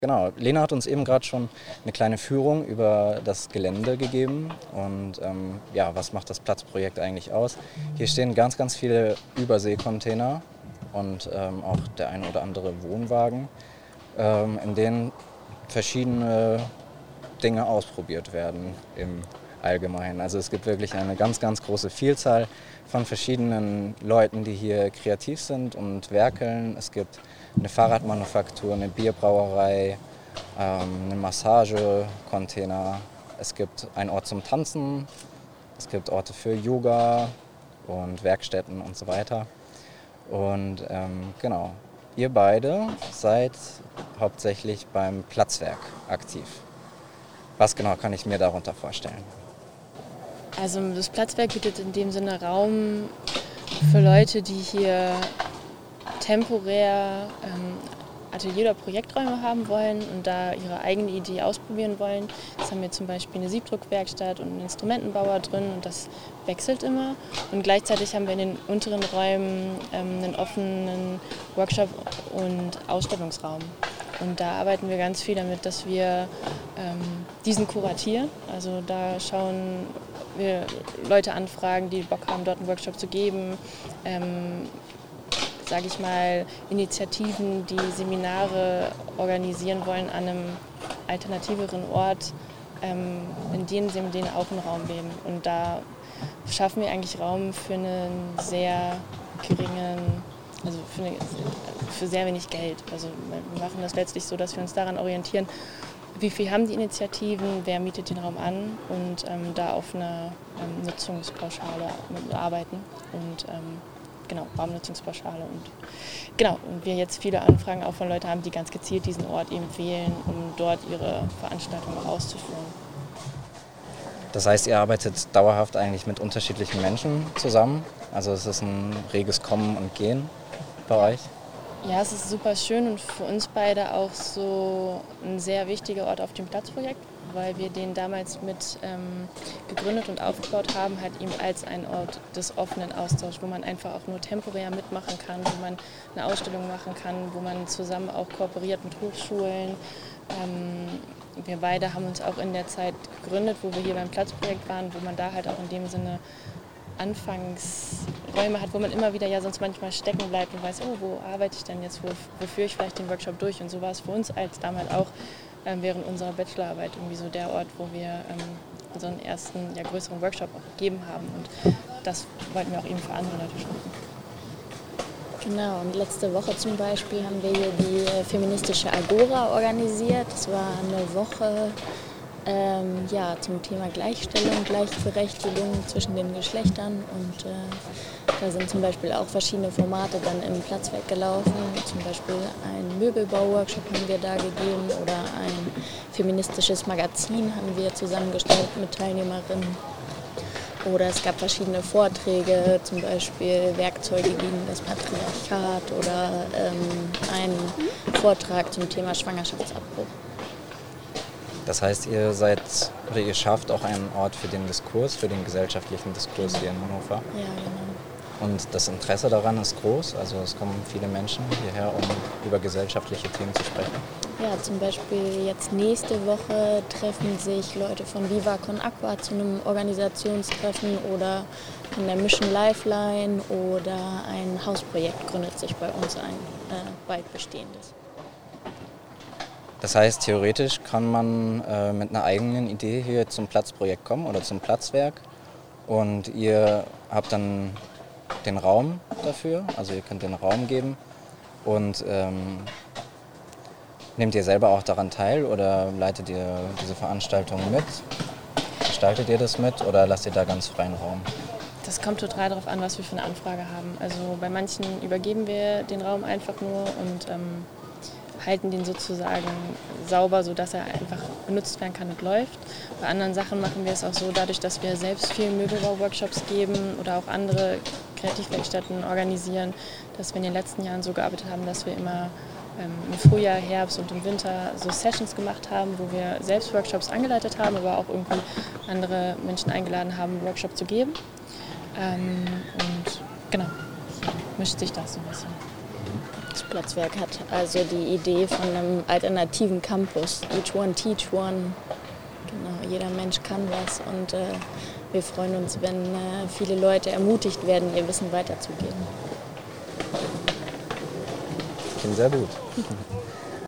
Genau, Lena hat uns eben gerade schon eine kleine Führung über das Gelände gegeben und was macht das Platzprojekt eigentlich aus? Hier stehen ganz, ganz viele Überseekontainer und auch der ein oder andere Wohnwagen, in denen verschiedene Dinge ausprobiert werden im Allgemeinen. Also es gibt wirklich eine ganz, ganz große Vielzahl von verschiedenen Leuten, die hier kreativ sind und werkeln. Es gibt eine Fahrradmanufaktur, eine Bierbrauerei, einen Massagecontainer. Es gibt einen Ort zum Tanzen, es gibt Orte für Yoga und Werkstätten und so weiter. Und genau, ihr beide seid hauptsächlich beim Platzwerk aktiv. Was genau kann ich mir darunter vorstellen? Also das Platzwerk bietet in dem Sinne Raum für Leute, die hier temporär Atelier- oder Projekträume haben wollen und da ihre eigene Idee ausprobieren wollen. Jetzt haben wir zum Beispiel eine Siebdruckwerkstatt und einen Instrumentenbauer drin und das wechselt immer. Und gleichzeitig haben wir in den unteren Räumen einen offenen Workshop- und Ausstellungsraum. Und da arbeiten wir ganz viel damit, dass wir diesen kuratieren. Also da schauen wir Leute anfragen, die Bock haben, dort einen Workshop zu geben. Sage ich mal, Initiativen, die Seminare organisieren wollen an einem alternativeren Ort, in denen sie mit denen auch einen Raum geben. Und da schaffen wir eigentlich Raum für einen sehr geringen, also für sehr wenig Geld. Also wir machen das letztlich so, dass wir uns daran orientieren, wie viel haben die Initiativen, wer mietet den Raum an und da auf einer Nutzungspauschale arbeiten. Und genau, Raumnutzungspauschale. Und wir jetzt viele Anfragen auch von Leuten haben, die ganz gezielt diesen Ort eben wählen, um dort ihre Veranstaltungen auch auszuführen. Das heißt, ihr arbeitet dauerhaft eigentlich mit unterschiedlichen Menschen zusammen? Also es ist ein reges Kommen und Gehen bei euch? Ja, es ist super schön und für uns beide auch so ein sehr wichtiger Ort auf dem Platzprojekt, weil wir den damals mit gegründet und aufgebaut haben, halt eben als ein Ort des offenen Austauschs, wo man einfach auch nur temporär mitmachen kann, wo man eine Ausstellung machen kann, wo man zusammen auch kooperiert mit Hochschulen. Wir beide haben uns auch in der Zeit gegründet, wo wir hier beim Platzprojekt waren, wo man da halt auch in dem Sinne Anfangsräume hat, wo man immer wieder ja sonst manchmal stecken bleibt und weiß, oh, wo arbeite ich denn jetzt, wo führe ich vielleicht den Workshop durch. Und so war es für uns als damals auch während unserer Bachelorarbeit irgendwie so der Ort, wo wir unseren ersten größeren Workshop auch gegeben haben. Und das wollten wir auch eben für andere Leute schaffen. Genau, und letzte Woche zum Beispiel haben wir hier die feministische Agora organisiert. Das war eine Woche zum Thema Gleichstellung, Gleichberechtigung zwischen den Geschlechtern und da sind zum Beispiel auch verschiedene Formate dann im Platzwerk gelaufen. Zum Beispiel ein Möbelbau-Workshop haben wir da gegeben oder ein feministisches Magazin haben wir zusammengestellt mit Teilnehmerinnen. Oder es gab verschiedene Vorträge, zum Beispiel Werkzeuge gegen das Patriarchat oder ein Vortrag zum Thema Schwangerschaftsabbruch. Das heißt, ihr schafft auch einen Ort für den Diskurs, für den gesellschaftlichen Diskurs hier in Hannover. Ja, genau. Und das Interesse daran ist groß, also es kommen viele Menschen hierher, um über gesellschaftliche Themen zu sprechen. Ja, zum Beispiel jetzt nächste Woche treffen sich Leute von Viva Con Aqua zu einem Organisationstreffen oder von der Mission Lifeline oder ein Hausprojekt gründet sich bei uns ein, bald bestehendes. Das heißt, theoretisch kann man mit einer eigenen Idee hier zum Platzprojekt kommen oder zum Platzwerk und ihr habt dann den Raum dafür, also ihr könnt den Raum geben und nehmt ihr selber auch daran teil oder leitet ihr diese Veranstaltung mit? Gestaltet ihr das mit oder lasst ihr da ganz freien Raum? Das kommt total darauf an, was wir für eine Anfrage haben. Also bei manchen übergeben wir den Raum einfach nur und halten den sozusagen sauber, sodass er einfach benutzt werden kann und läuft. Bei anderen Sachen machen wir es auch so, dadurch, dass wir selbst viele Möbelbau-Workshops geben oder auch andere Kreativwerkstätten organisieren, dass wir in den letzten Jahren so gearbeitet haben, dass wir immer im Frühjahr, Herbst und im Winter so Sessions gemacht haben, wo wir selbst Workshops angeleitet haben, aber auch irgendwie andere Menschen eingeladen haben, einen Workshop zu geben. Und genau, mischt sich das so ein bisschen. das Platzwerk hat. Also die Idee von einem alternativen Campus. Each one, teach one. Genau, jeder Mensch kann was und wir freuen uns, wenn viele Leute ermutigt werden, ihr Wissen weiterzugeben. Klingt sehr gut.